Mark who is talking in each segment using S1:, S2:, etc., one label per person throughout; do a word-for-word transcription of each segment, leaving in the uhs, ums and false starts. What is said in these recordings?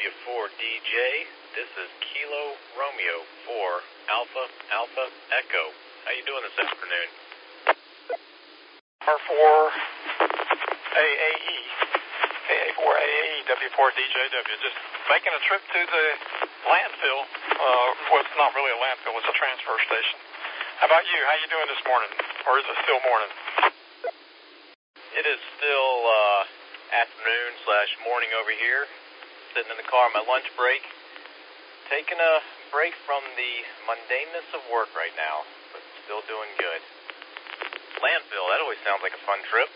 S1: W four D J. This is Kilo Romeo for Alpha Alpha Echo. How you doing this afternoon?
S2: R four A A E, A A four A A E, W four D J W. Just making a trip to the landfill. Uh, well, it's not really a landfill, it's a transfer station. How about you? How you doing this morning? Or is it still morning?
S1: It is still uh, afternoon slash morning over here. Sitting in the car on my lunch break. Taking a break from the mundaneness of work right now, but still doing good. Landfill, that always sounds like a fun trip.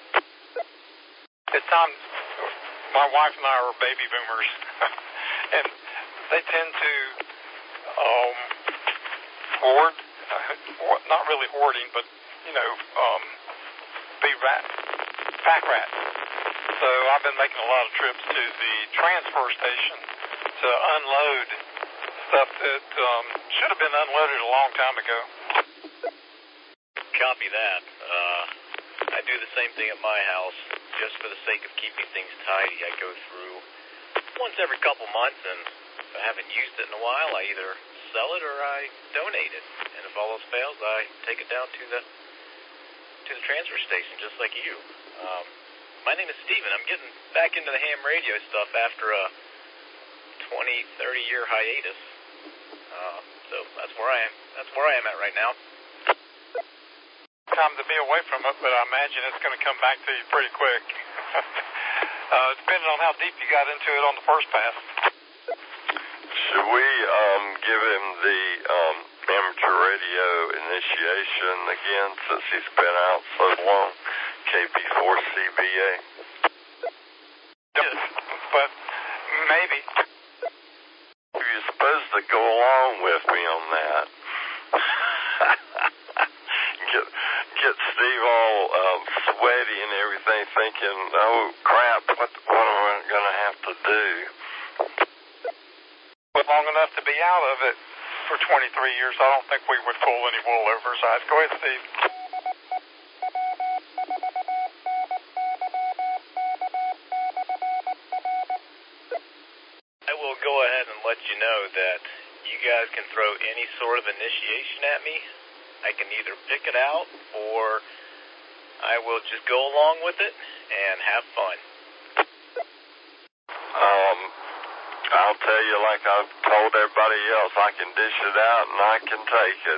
S2: It's time. My wife and I are baby boomers, and they tend to um, hoard, uh, not really hoarding, but, you know, um, be rat, pack rats. So I've been making a lot of trips to the transfer station to unload stuff that um, should have been unloaded a long time ago.
S1: Copy that. Uh, I do the same thing at my house. Just for the sake of keeping things tidy, I go through once every couple months, and if I haven't used it in a while, I either sell it or I donate it. And if all else fails, I take it down to the to the transfer station, just like you. Um, my name is Steven. I'm getting back into the ham radio stuff after a twenty, thirty year hiatus. Uh, so that's where I am. That's where I am at right now.
S2: Time to be away from it, but I imagine it's going to come back to you pretty quick. uh, depending on how deep you got into it on the first pass.
S3: Should we um, give him the um, amateur radio initiation again since he's been out so long? K P four C B A.
S2: Yes, but maybe.
S3: You're supposed to go along with me on that. get get Steve all um, sweaty and everything, thinking, "Oh crap, what what am I going to have to do?"
S2: But long enough to be out of it for twenty-three years, I don't think we would pull any wool over his eyes. Go ahead, Steve.
S1: I will go ahead and let you know that you guys can throw any sort of initiation at me. I can either pick it out, or I will just go along with it and have fun.
S3: Um, I'll tell you, like I've told everybody else, I can dish it out and I can take it.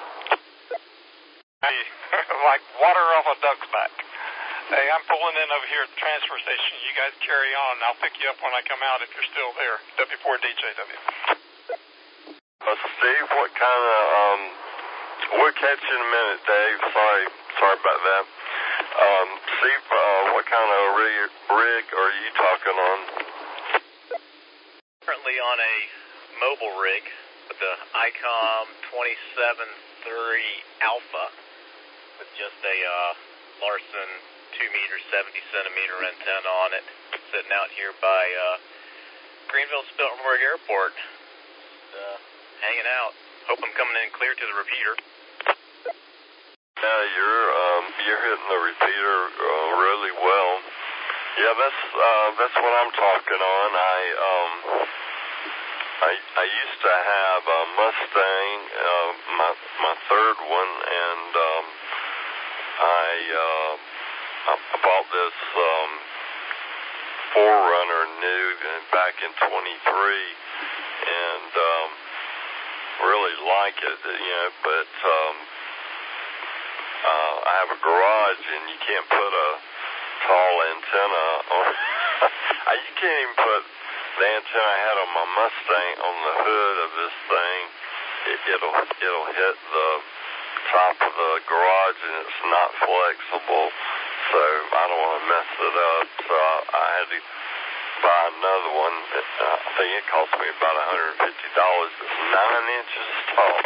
S2: Hey, like water off a duck's back. Hey, I'm pulling in over here at the transfer station. You guys carry on, and I'll pick you up when I come out if you're still there. W four D J W.
S3: Uh, Steve, what kind of, um, we'll catch you in a minute, Dave. Sorry, sorry about that. Um, Steve, uh, what kind of rig, rig are you talking on?
S1: Currently on a mobile rig with the ICOM twenty-seven three Alpha with just a uh, Larson two meter, seventy centimeter antenna on it, sitting out here by uh, Greenville-Spartanburg Airport. Just, uh, hanging out. Hope I'm coming in clear to the repeater.
S3: Yeah, you're um, you're hitting the repeater uh, really well. Yeah, that's uh, that's what I'm talking on. I um, I I used to have a Mustang, uh, my my third one, and um, I uh, I bought this um, four-runner new back in twenty-three, and um, really like it, you know, but um, uh, I have a garage and you can't put a tall antenna on. You can't even put the antenna I had on my Mustang on the hood of this thing. It, it'll it'll hit the top of the garage and it's not flexible, so I don't want to mess it up. So I, I had to buy another one. Uh, I think it cost me about one hundred fifty dollars. It's nine inches tall.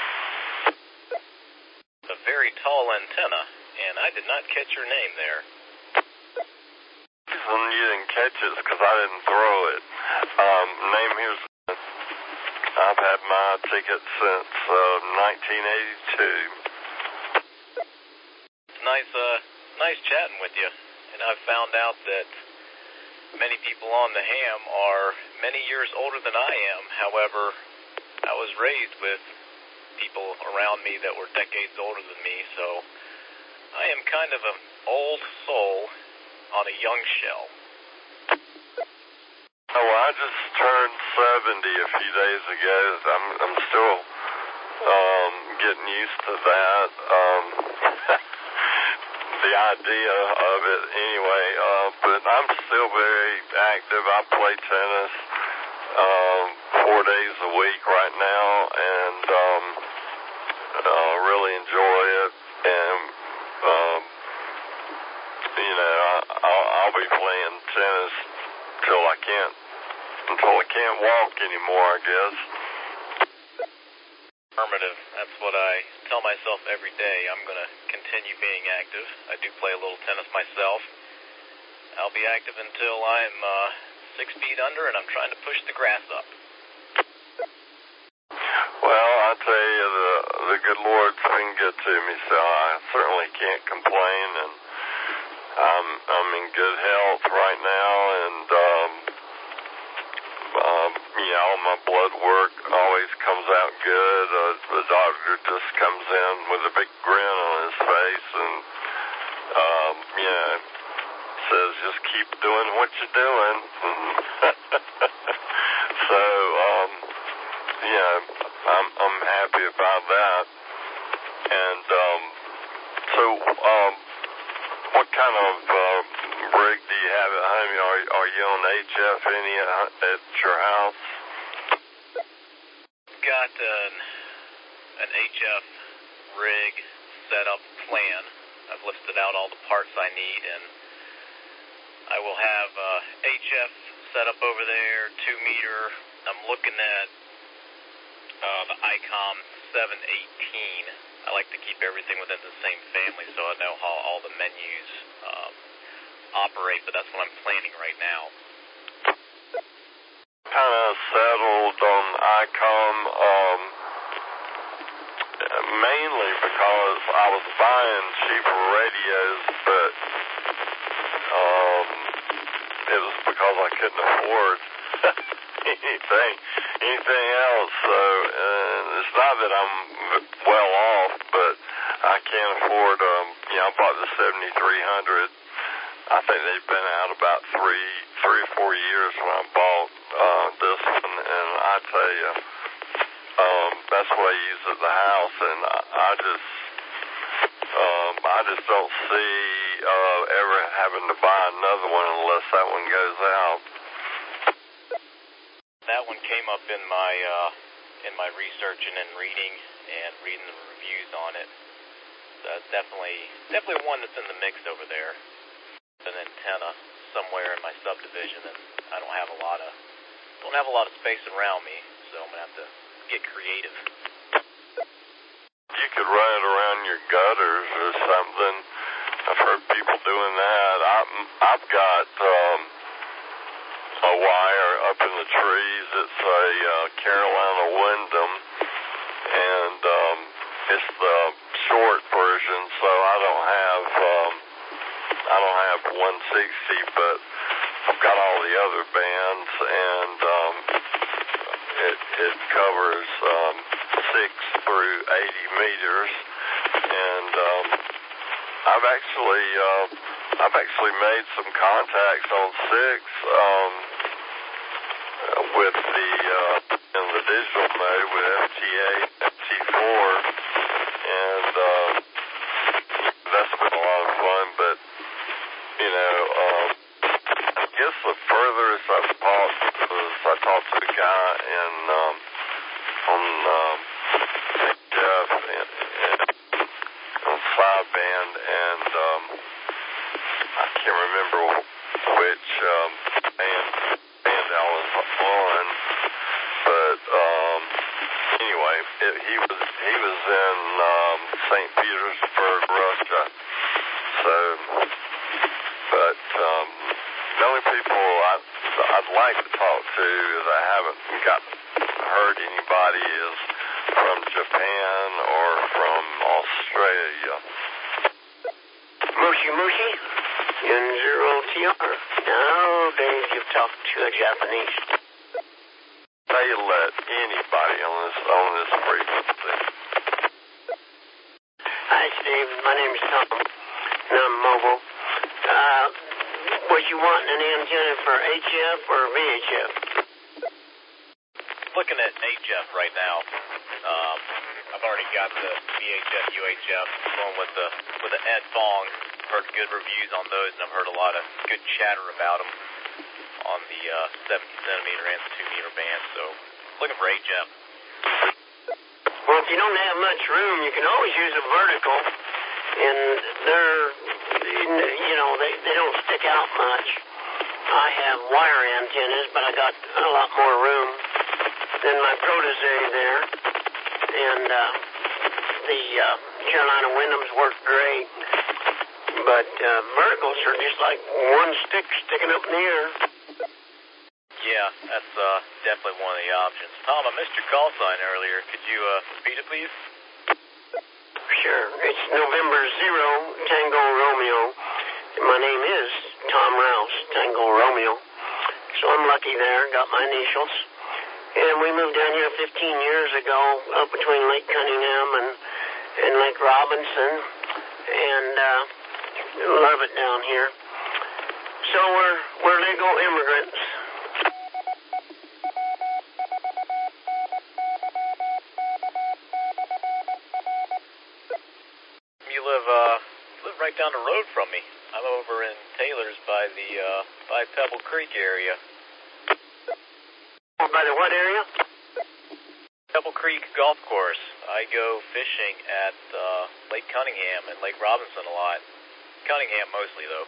S1: A very tall antenna, and I did not catch your name there.
S3: The reason you didn't catch it is because I didn't throw it. Um, name here's. I've had my ticket since uh, nineteen eighty-two.
S1: It's nice, uh, nice chatting with you. And I found out that many people on the ham are many years older than I am. However, I was raised with people around me that were decades older than me, so I am kind of an old soul on a young shell.
S3: Oh, well, I just turned seventy a few days ago. I'm I'm still um, getting used to that. Um, the idea of it anyway, uh, but I'm still very active. I play tennis um, four days a week right now, and um, uh, really enjoy it. And um, you know, I, I'll, I'll be playing tennis till I can't, until I can't walk anymore, I guess.
S1: Affirmative. That's what I tell myself every day. I'm going to continue being active. I do play a little tennis myself. I'll be active until I'm uh, six feet under and I'm trying to push the grass up.
S3: Well, I tell you, the the good Lord's been good to me, so I certainly can't complain, and I'm I'm in good health right now, and um, um, you know, all my blood work always comes out good. Uh, the doctor just comes in with a big grin on his face, and um, you know, says just keep doing what you're doing. So, um, you know, I'm I'm happy about that. And um, so, um, what kind of uh, rig do you have at home? Are are you on H F any at, at your house?
S1: Got an an H F rig setup plan. I've listed out all the parts I need, and I will have uh, H F set up over there, two meter. I'm looking at uh, the ICOM seven eighteen. I like to keep everything within the same family so I know how all the menus um, operate, but that's what I'm planning right now.
S3: Kind of settled on ICOM, um, mainly because I was buying cheaper radios, but um, it was because I couldn't afford anything, anything else. So uh, it's not that I'm well off, but I can't afford. Um, you know, I bought the seventy-three hundred. I think they've been out about three, three or four years when I bought uh, this one, and I tell you, um, that's what I use at the house, and I, I just, um, I just don't see uh, ever having to buy another one unless that one goes out.
S1: That one came up in my uh, in my researching and reading and reading the reviews on it. So it's definitely definitely one that's in the mix over there. An antenna somewhere in my subdivision, and I don't have a lot of don't have a lot of space around me, so I'm gonna have to get creative.
S3: You could run it around your gutters or something. I've heard people doing that. I'm, I've got um, a wire up in the trees. It's a uh, Carolina Wyndham, and um, it's the short version, so I don't have um, I don't have one sixty, but I've got all the other bands, and um, it it covers um, six through eighty meters, and um, I've actually uh, I've actually made some contacts on six um, with the uh, in the digital mode with F T A, F T four, and um, that's been a lot of fun. But you know, um, I guess the furthest I've talked was I talked to a guy in um, on um, Jeff and, and on sideband, and um, I can't remember which um, band band I was on, but um, anyway, it, he was he was in um, Saint Petersburg, Russia. So, but um, the only people I, I'd like to talk to that I haven't got heard anybody is from Japan or from Australia.
S4: Moshi Moshi? N-Zero T R. Now, Dave, you've talked to a Japanese.
S3: They let anybody on this on this frequency.
S4: Hi, Steve. My name's Tom, and I'm mobile. Uh, was you wanting an antenna for H F or V H F?
S1: Looking at H F right now. Um, I've already got the V H F, U H F going with the with the Ed Fong. Heard good reviews on those, and I've heard a lot of good chatter about them on the uh, seventy centimeter and the two meter band. So, looking for H F.
S4: Well, if you don't have much room, you can always use a vertical, and they're, you know, they, they don't stick out much. I have wire antennas, but I got a lot more room than my protege there, and uh, the uh, Carolina Wyndhams work great, but uh, verticals are just like one stick sticking up in the air.
S1: Yeah, that's uh, definitely one of the options. Tom, I missed your call sign earlier. Could you uh, repeat it, please?
S4: Sure. It's November zero, Tango Romeo. My name is Tom Rouse, Tango Romeo. So I'm lucky there, got my initials. And we moved down here fifteen years ago, up between Lake Cunningham and, and Lake Robinson. And uh, love it down here. So we're, we're legal immigrants.
S1: You live uh, you live right down the road from me. I'm over in Taylor's by the uh, by Pebble Creek area.
S4: By the what area?
S1: Pebble Creek Golf Course. I go fishing at uh, Lake Cunningham and Lake Robinson a lot. Cunningham mostly, though.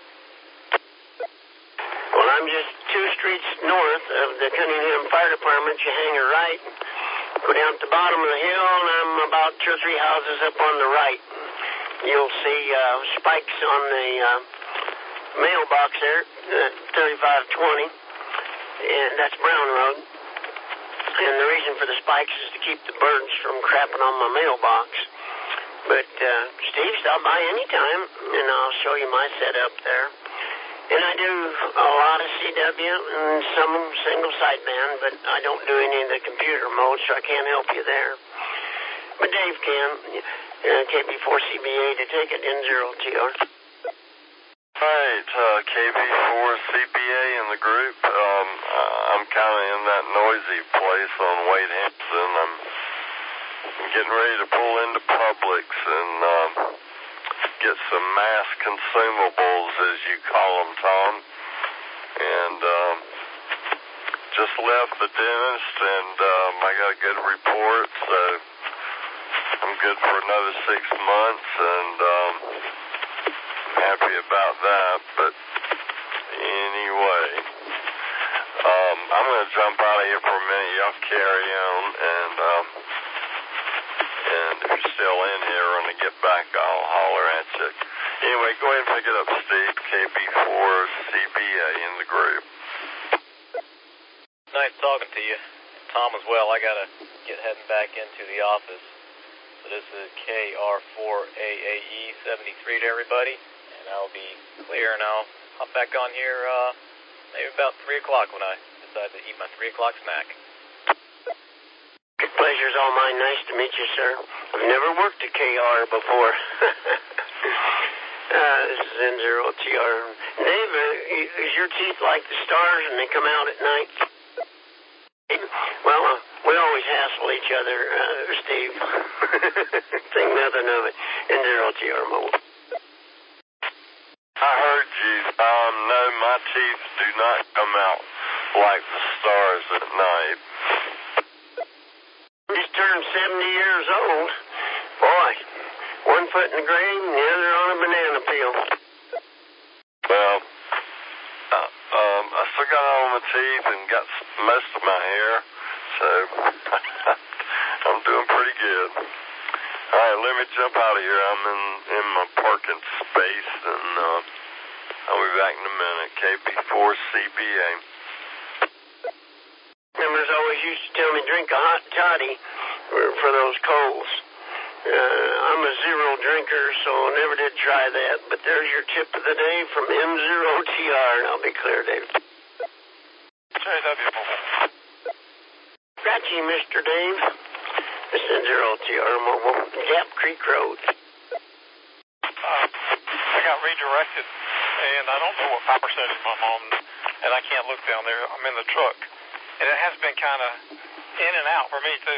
S4: Well, I'm just two streets north of the Cunningham Fire Department. You hang a right, go down at the bottom of the hill, and I'm about two or three houses up on the right. You'll see uh, spikes on the uh, mailbox there, uh, thirty-five twenty, and that's Brown Road. And the reason for the spikes is to keep the birds from crapping on my mailbox. But, uh, Steve, stop by anytime, and I'll show you my setup there. And I do a lot of C W and some single sideband, but I don't do any of the computer mode, so I can't help you there. But Dave can. Uh, K B four C B A to take it, N zero T R.
S3: Right, uh, K B four C B A in the group. Um, I'm kind of in that noisy place on Wade Hampton. I'm getting ready to pull into Publix and um, get some mass consumables, as you call them, Tom. And um, just left the dentist, and um, I got a good report, so I'm good for another six months, and um, I'm happy about that. But anyway, um, I'm going to jump out of here for a minute. Y'all carry on, and um, and if you're still in here when I get back, I'll holler at you. Anyway, go ahead and pick it up, Steve. K B four C B A in the group.
S1: Nice talking to you. Tom as well. I got to get heading back into the office. So this is K R four A A E seventy-three to everybody. And I'll be clear, and I'll hop back on here uh, maybe about three o'clock when I decide to eat my three o'clock snack.
S4: Good pleasure's all mine. Nice to meet you, sir. I've never worked at K R before. uh, this is N zero T R. Dave, uh, is your teeth like the stars and they come out at night? Well, uh, we always hassle each other, uh, Steve. Think nothing of it. N zero T R mobile.
S3: I heard you. Um, no, my teeth do not come out like the stars at night.
S4: Just turned seventy years old. Boy, one foot in the grave and the other on a banana peel.
S3: Well, uh, um, I still got all my teeth and got most of my hair, so I'm doing pretty good. All right, let me jump out of here. I'm in, in my parking space, and uh, I'll be back in a minute. K B four C B A.
S4: Members always used to tell me drink a hot toddy for, for those colds. Uh, I'm a zero drinker, so never did try that. But there's your tip of the day from M zero T R, and I'll be clear, Dave.
S2: J W.
S4: Got you, Mister Dave. This is M zero T R Mobile, Gap Creek Road.
S2: Uh, I got redirected, and I don't know what power setting I'm on, and I can't look down there. I'm in the truck, and it has been kind of in and out for me, too.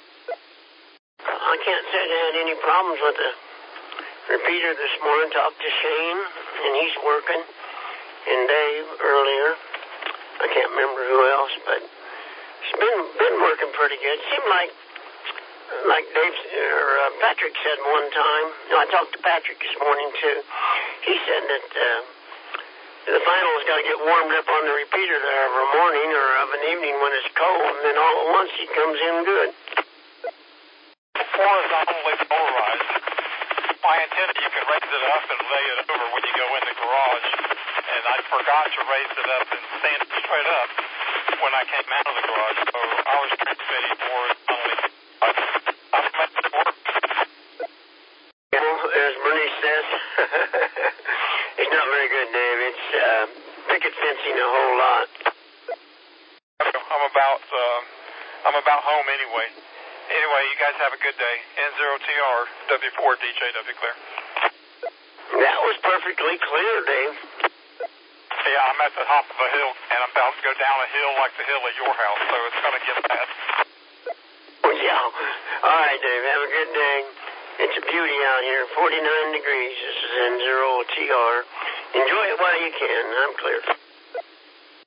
S4: I can't say I had any problems with the repeater this morning. Talked to Shane, and he's working, and Dave earlier. I can't remember who else, but it's been been working pretty good. Seemed like, like Dave or uh, Patrick said one time. No, I talked to Patrick this morning too. He said that uh, the final's got to get warmed up on the repeater there of a morning or of an evening when it's cold, and then all at once he comes in good.
S2: Horizontally polarized. My antenna, you can raise it up and lay it over when you go in the garage, and I forgot to raise it up and stand it straight up when I came out of the garage, so I was transmitting horizontally. I'm making it work.
S4: You know, as Bernice says, it's not very good, Dave. It's uh, picket fencing a whole lot.
S2: I'm about, uh, I'm about home anyway. Anyway, you guys have a good day. N zero T R, W four D J W clear.
S4: That was perfectly clear, Dave.
S2: Yeah, I'm at the top of a hill, and I'm about to go down a hill like the hill at your house, so it's going to get bad.
S4: Oh, yeah. All right, Dave. Have a good day. It's a beauty out here. forty-nine degrees. This is N zero T R. Enjoy it while you can. I'm clear.